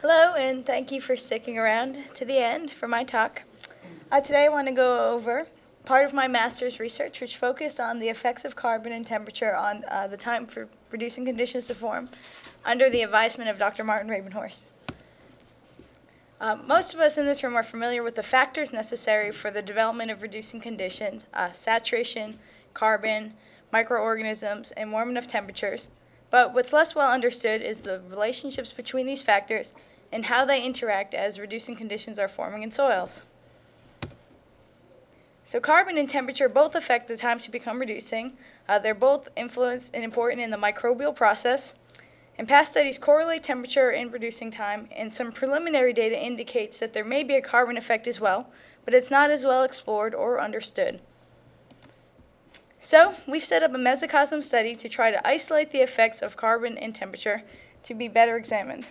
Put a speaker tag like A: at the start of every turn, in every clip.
A: Hello, and thank you for sticking around to the end for my talk. Today I want to go over part of my master's research, which focused on the effects of carbon and temperature on the time for reducing conditions to form under the advisement of Dr. Martin Rabenhorst. Most of us in this room are familiar with the factors necessary for the development of reducing conditions, saturation, carbon, microorganisms, and warm enough temperatures. But what's less well understood is the relationships between these factors and how they interact as reducing conditions are forming in soils. So carbon and temperature both affect the time to become reducing. They're both influenced and important in the microbial process. And past studies correlate temperature and reducing time, and some preliminary data indicates that there may be a carbon effect as well, but it's not as well explored or understood. So we've set up a mesocosm study to try to isolate the effects of carbon and temperature to be better examined.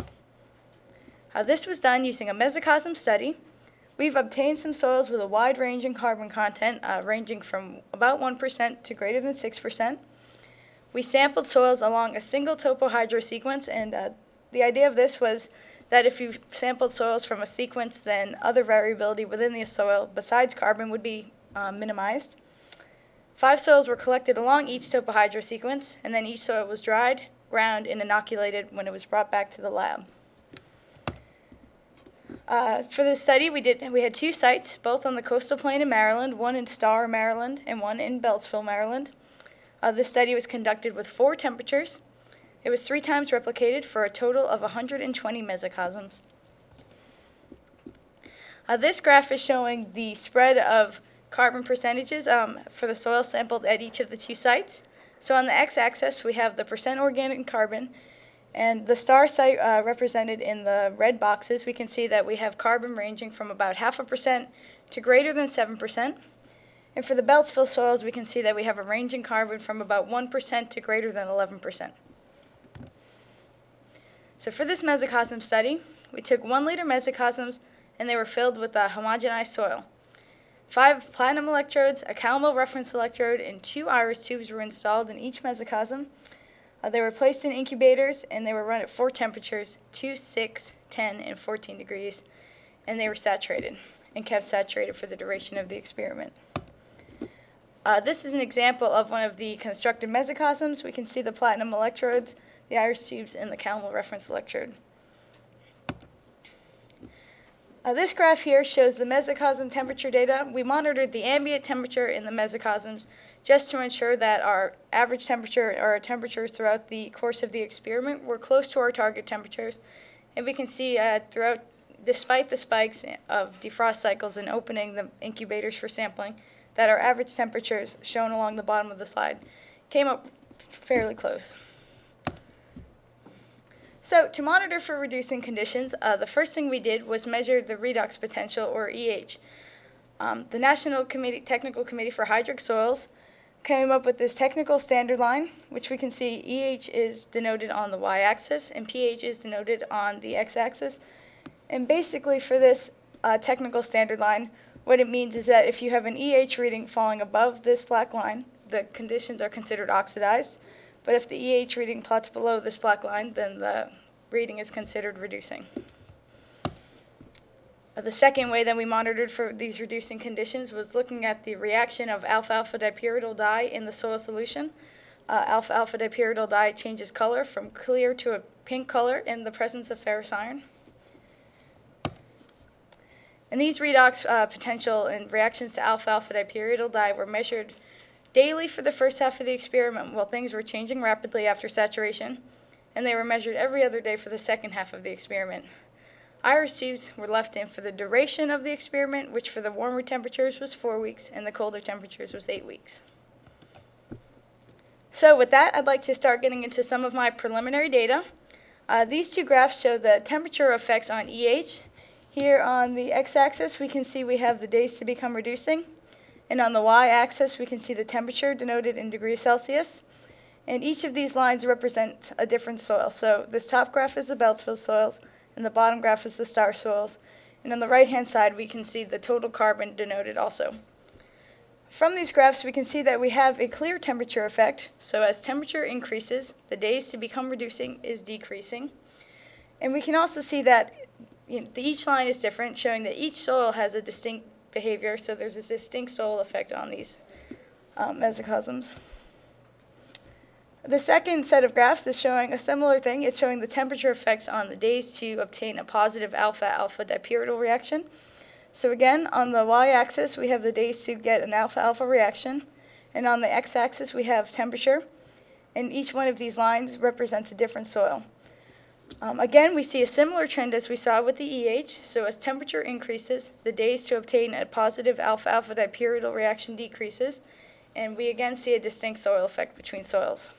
A: This was done using a mesocosm study. We've obtained some soils with a wide range in carbon content, ranging from about 1% to greater than 6%. We sampled soils along a single topohydro sequence, and the idea of this was that if you sampled soils from a sequence, then other variability within the soil besides carbon would be minimized. 5 soils were collected along each topohydro sequence, and then each soil was dried, ground, and inoculated when it was brought back to the lab. For this study, we had 2 sites, both on the coastal plain in Maryland, one in Starr, Maryland, and one in Beltsville, Maryland. This study was conducted with 4 temperatures. It was 3 times replicated for a total of 120 mesocosms. This graph is showing the spread of carbon percentages for the soil sampled at each of the 2 sites. So on the x-axis, we have the percent organic carbon, and the Starr site represented in the red boxes, we can see that we have carbon ranging from about 0.5% to greater than 7%. And for the Beltsville soils, we can see that we have a range in carbon from about 1% to greater than 11%. So for this mesocosm study, we took 1 liter mesocosms, and they were filled with a homogenized soil. 5 platinum electrodes, a calomel reference electrode, and 2 iris tubes were installed in each mesocosm. They were placed in incubators, and they were run at 4 temperatures, 2, 6, 10, and 14 degrees, and they were saturated and kept saturated for the duration of the experiment. This is an example of one of the constructed mesocosms. We can see the platinum electrodes, the iris tubes, and the calomel reference electrode. This graph here shows the mesocosm temperature data. We monitored the ambient temperature in the mesocosms just to ensure that our average temperature or our temperatures throughout the course of the experiment were close to our target temperatures. And we can see throughout, despite the spikes of defrost cycles and opening the incubators for sampling, that our average temperatures, shown along the bottom of the slide, came up fairly close. So to monitor for reducing conditions, the first thing we did was measure the redox potential, or EH. The National Technical Committee for Hydric Soils came up with this technical standard line, which we can see EH is denoted on the y-axis and pH is denoted on the x-axis. And basically for this technical standard line, what it means is that if you have an EH reading falling above this black line, the conditions are considered oxidized. But if the EH reading plots below this black line, then the reading is considered reducing. The second way that we monitored for these reducing conditions was looking at the reaction of alpha-alpha dipyridyl dye in the soil solution. Alpha-alpha dipyridyl dye changes color from clear to a pink color in the presence of ferrous iron. And these redox potential and reactions to alpha-alpha dipyridyl dye were measured daily for the first half of the experiment while things were changing rapidly after saturation, and they were measured every other day for the second half of the experiment. Iris tubes were left in for the duration of the experiment, which for the warmer temperatures was 4 weeks and the colder temperatures was 8 weeks. So with that, I'd like to start getting into some of my preliminary data. These 2 graphs show the temperature effects on EH. Here on the x-axis, we can see we have the days to become reducing. And on the y-axis, we can see the temperature denoted in degrees Celsius. And each of these lines represents a different soil. So this top graph is the Beltsville soils, and the bottom graph is the Starr soils. And on the right-hand side, we can see the total carbon denoted also. From these graphs, we can see that we have a clear temperature effect. So as temperature increases, the days to become reducing is decreasing. And we can also see that each line is different, showing that each soil has a distinct behavior, so there's a distinct soil effect on these mesocosms. The second set of graphs is showing a similar thing. It's showing the temperature effects on the days to obtain a positive alpha-alpha dipyridal reaction. So again, on the y-axis, we have the days to get an alpha-alpha reaction, and on the x-axis, we have temperature, and each one of these lines represents a different soil. Again, we see a similar trend as we saw with the EH, so as temperature increases, the days to obtain a positive alpha-alpha dipyridal reaction decreases, and we again see a distinct soil effect between soils.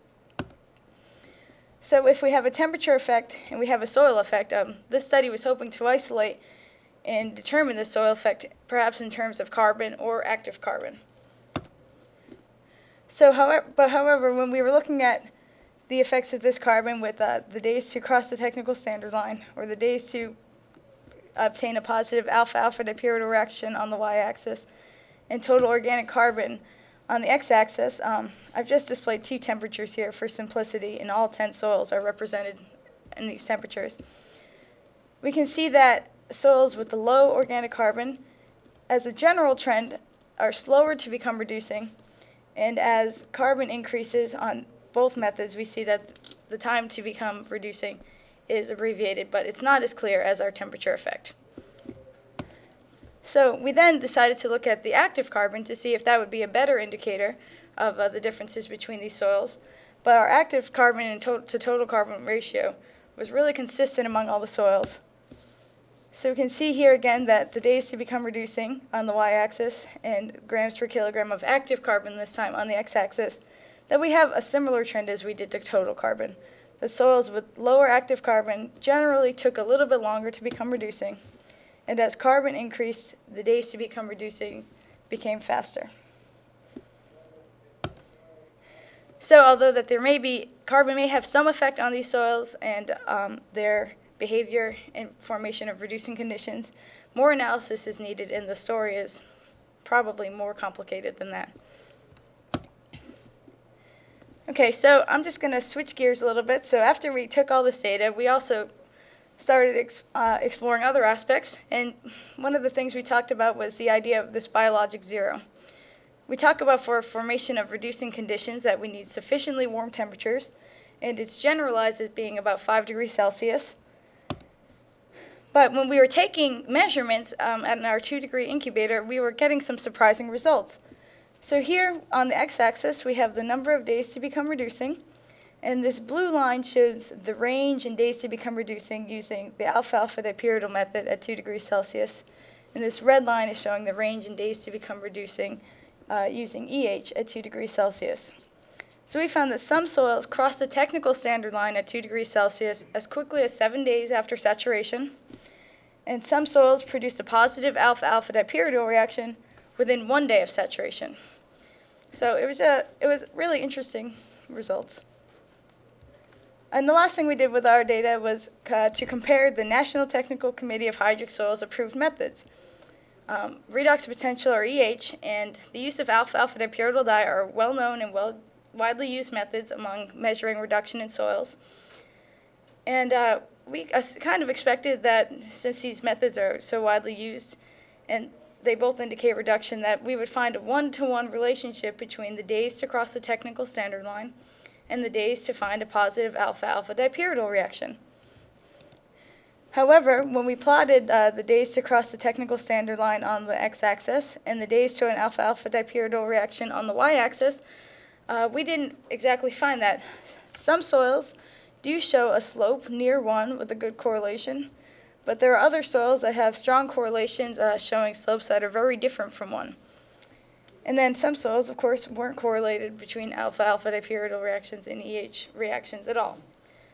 A: So if we have a temperature effect and we have a soil effect, this study was hoping to isolate and determine the soil effect perhaps in terms of carbon or active carbon. So however, when we were looking at the effects of this carbon with the days to cross the technical standard line, or the days to obtain a positive alpha-alpha dipyridal reaction on the y-axis, and total organic carbon on the x-axis, I've just displayed two temperatures here for simplicity, and all 10 soils are represented in these temperatures. We can see that soils with the low organic carbon, as a general trend, are slower to become reducing, and as carbon increases on both methods, we see that the time to become reducing is abbreviated, but it's not as clear as our temperature effect. So we then decided to look at the active carbon to see if that would be a better indicator of the differences between these soils. But our active carbon and to total carbon ratio was really consistent among all the soils. So we can see here again that the days to become reducing on the y-axis and grams per kilogram of active carbon this time on the x-axis, that we have a similar trend as we did to total carbon. The soils with lower active carbon generally took a little bit longer to become reducing, and as carbon increased, the days to become reducing became faster. So although that carbon may have some effect on these soils and their behavior and formation of reducing conditions, more analysis is needed, and the story is probably more complicated than that. Okay, so I'm just going to switch gears a little bit. So after we took all this data, we also started exploring other aspects, and one of the things we talked about was the idea of this biologic zero. We talk about for formation of reducing conditions that we need sufficiently warm temperatures, and it's generalized as being about 5 degrees Celsius. But when we were taking measurements at our 2-degree incubator, we were getting some surprising results. So here on the x-axis, we have the number of days to become reducing, and this blue line shows the range in days to become reducing using the alpha-alpha dipyridal method at 2 degrees Celsius. And this red line is showing the range in days to become reducing using EH at 2 degrees Celsius. So we found that some soils cross the technical standard line at 2 degrees Celsius as quickly as 7 days after saturation, and some soils produce a positive alpha-alpha dipyridal reaction within 1 day of saturation. So it was really interesting results. And the last thing we did with our data was to compare the National Technical Committee of Hydric Soils approved methods. Redox potential, or EH, and the use of alpha-alpha dipyridal dye are well-known and widely used methods among measuring reduction in soils. And we kind of expected that since these methods are so widely used and they both indicate reduction, that we would find a 1-to-1 relationship between the days to cross the technical standard line and the days to find a positive alpha-alpha dipyridal reaction. However, when we plotted the days to cross the technical standard line on the x-axis and the days to an alpha-alpha dipyridal reaction on the y-axis, we didn't exactly find that. Some soils do show a slope near 1 with a good correlation, but there are other soils that have strong correlations showing slopes that are very different from 1. And then some soils, of course, weren't correlated between alpha-alpha dipyridal reactions and EH reactions at all.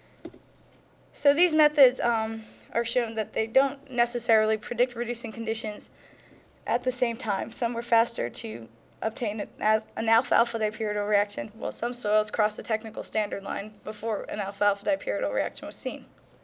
A: So these methods are shown that they don't necessarily predict reducing conditions at the same time. Some were faster to obtain an alpha-alpha dipyridal reaction, while some soils crossed the technical standard line before an alpha-alpha dipyridal reaction was seen.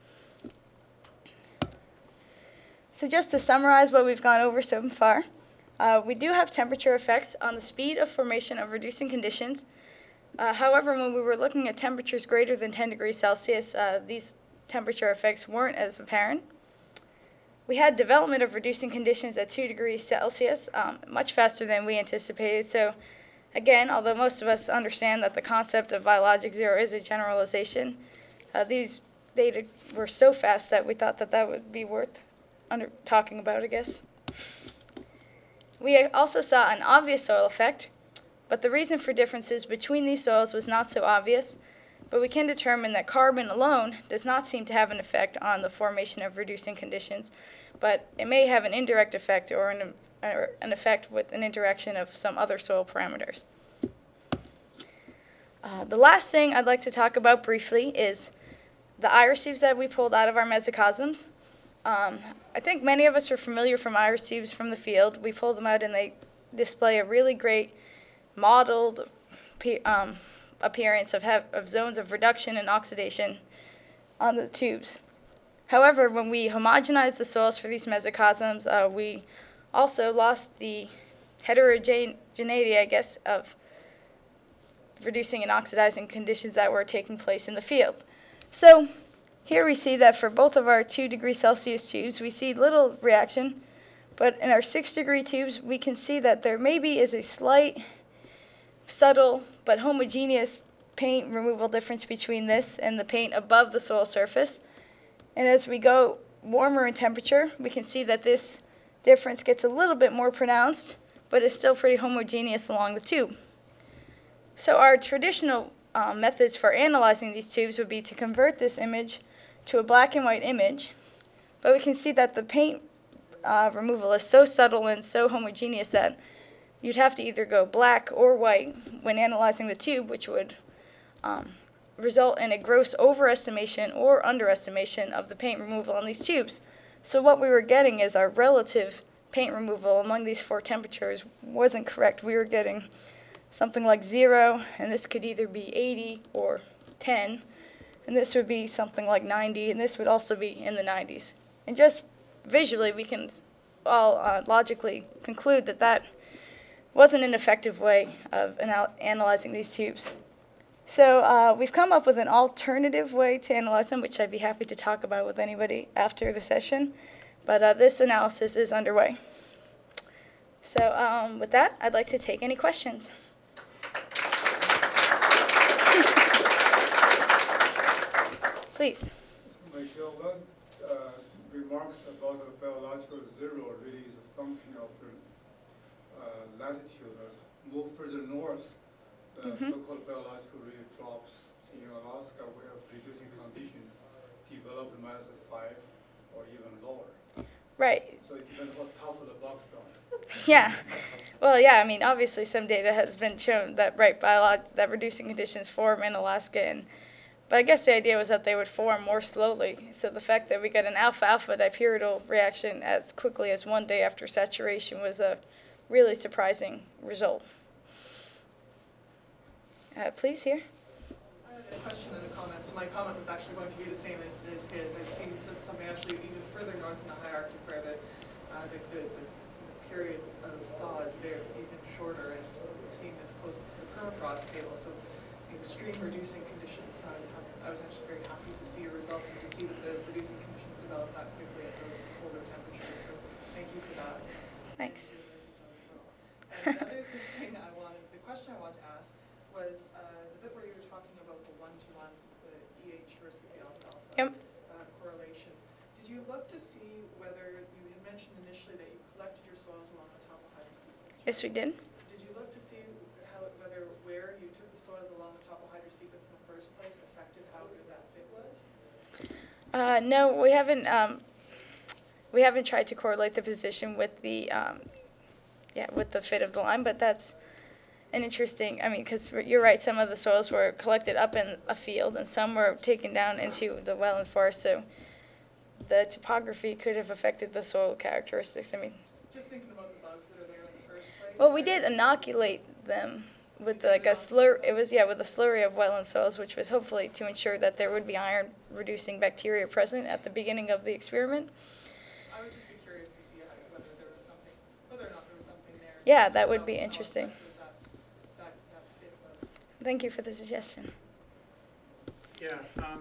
A: So just to summarize what we've gone over so far, we do have temperature effects on the speed of formation of reducing conditions. However, when we were looking at temperatures greater than 10 degrees Celsius, these temperature effects weren't as apparent. We had development of reducing conditions at 2 degrees Celsius, much faster than we anticipated. So again, although most of us understand that the concept of biologic zero is a generalization, these data were so fast that we thought that that would be worth talking about, I guess. We also saw an obvious soil effect, but the reason for differences between these soils was not so obvious. But we can determine that carbon alone does not seem to have an effect on the formation of reducing conditions, but it may have an indirect effect or an effect with an interaction of some other soil parameters. The last thing I'd like to talk about briefly is the iris tubes that we pulled out of our mesocosms. I think many of us are familiar from iris tubes from the field. We pull them out and they display a really great modeled appearance of zones of reduction and oxidation on the tubes. However, when we homogenized the soils for these mesocosms, we also lost the heterogeneity, I guess, of reducing and oxidizing conditions that were taking place in the field. So here we see that for both of our 2 degrees Celsius tubes, we see little reaction, but in our 6 degree tubes, we can see that there maybe is a slight, subtle, but homogeneous paint removal difference between this and the paint above the soil surface. And as we go warmer in temperature, we can see that this difference gets a little bit more pronounced, but is still pretty homogeneous along the tube. So our traditional methods for analyzing these tubes would be to convert this image to a black and white image, but we can see that the paint removal is so subtle and so homogeneous that you'd have to either go black or white when analyzing the tube, which would result in a gross overestimation or underestimation of the paint removal on these tubes. So what we were getting is our relative paint removal among these 4 temperatures wasn't correct. We were getting something like 0, and this could either be 80 or 10, and this would be something like 90, and this would also be in the 90s. And just visually, we can all logically conclude that that wasn't an effective way of analyzing these tubes. So we've come up with an alternative way to analyze them, which I'd be happy to talk about with anybody after the session, but this analysis is underway. So with that, I'd like to take any questions. Please.
B: Michelle, what remarks about the biological zero really is a function of the latitude. As move further north, the so-called biological really drops. In Alaska, we have reducing conditions developed minus 5 or even lower.
A: Right.
B: So it depends what top of the box are.
A: Yeah. Well, yeah, I mean, obviously some data has been shown that, right, that reducing conditions form in Alaska, but I guess the idea was that they would form more slowly. So the fact that we got an alpha-alpha dipyridal reaction as quickly as 1 day after saturation was a really surprising result. Please, here.
C: I had a question and a comment. So my comment was actually going to be the same as his. I've seen something actually even further north in the high Arctic where the period of thaw is there even shorter, and so we've seen this close to the permafrost table. So the extreme reducing conditions. So I was actually very happy to see your results and to see that the reducing conditions developed that quickly at those colder temperatures. So thank you for that.
A: Thanks.
C: And the other thing the question I wanted to ask was the bit where you were talking about the one-to-one, the EH versus the alpha-alpha correlation. Did you look to see whether, you had mentioned initially that you collected your soils along the topographic sequence?
A: Yes, we did.
C: Did you look to see where you took the soils along the topographic sequence in the first place affected how good that fit was?
A: No, we haven't. We haven't tried to correlate the position with the with the fit of the line, but that's an interesting. I mean, because you're right, some of the soils were collected up in a field, and some were taken down into the wetlands forest. So the topography could have affected the soil characteristics. I mean,
C: just thinking about the bugs that are there in the first place.
A: Well, we did inoculate them with like a slur. It was with a slurry of wetland soils, which was hopefully to ensure that there would be iron-reducing bacteria present at the beginning of the experiment.
C: I would just be curious to see whether or not there was something there.
A: Yeah, that would be interesting.
C: That fit was.
A: Thank you for the suggestion.
D: Yeah,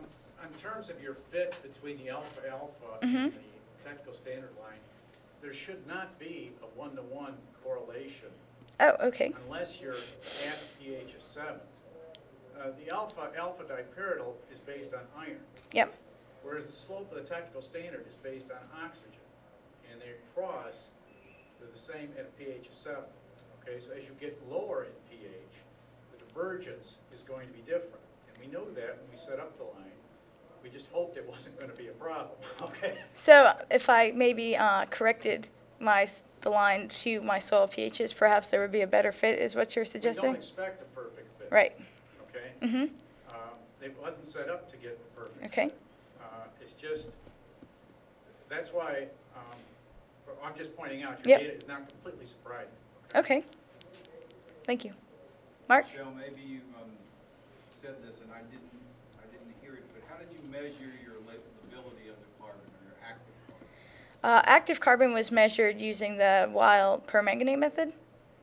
D: in terms of your fit between the alpha-alpha
A: Mhm.
D: and the technical standard line, there should not be a one-to-one correlation
A: Oh, okay.
D: unless you're at a pH of 7. The alpha dipyridyl is based on iron,
A: Yep.
D: whereas the slope of the technical standard is based on oxygen, and they cross, they're the same at a pH of 7. Okay, so as you get lower in pH, the divergence is going to be different, and we know that when we set up the line. We just hoped it wasn't going to be a problem. Okay.
A: So if I maybe corrected the line to my soil pHs, perhaps there would be a better fit, is what you're
D: We
A: suggesting?
D: don't expect a perfect fit.
A: Right.
D: Okay.
A: Mm-hmm.
D: It wasn't set up to get the perfect
A: Okay.
D: fit. It's just, that's why I'm just pointing out your
A: Yep.
D: data is not completely surprising.
A: Okay. Thank you. Mark?
E: Michelle, maybe you said this and I didn't hear it, but how did you measure your livability of the carbon or your active carbon?
A: Active carbon was measured using the Weil permanganate method.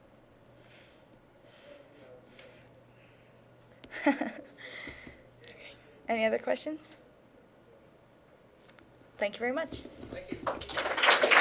A: Any other questions? Thank you very much.
D: Thank you.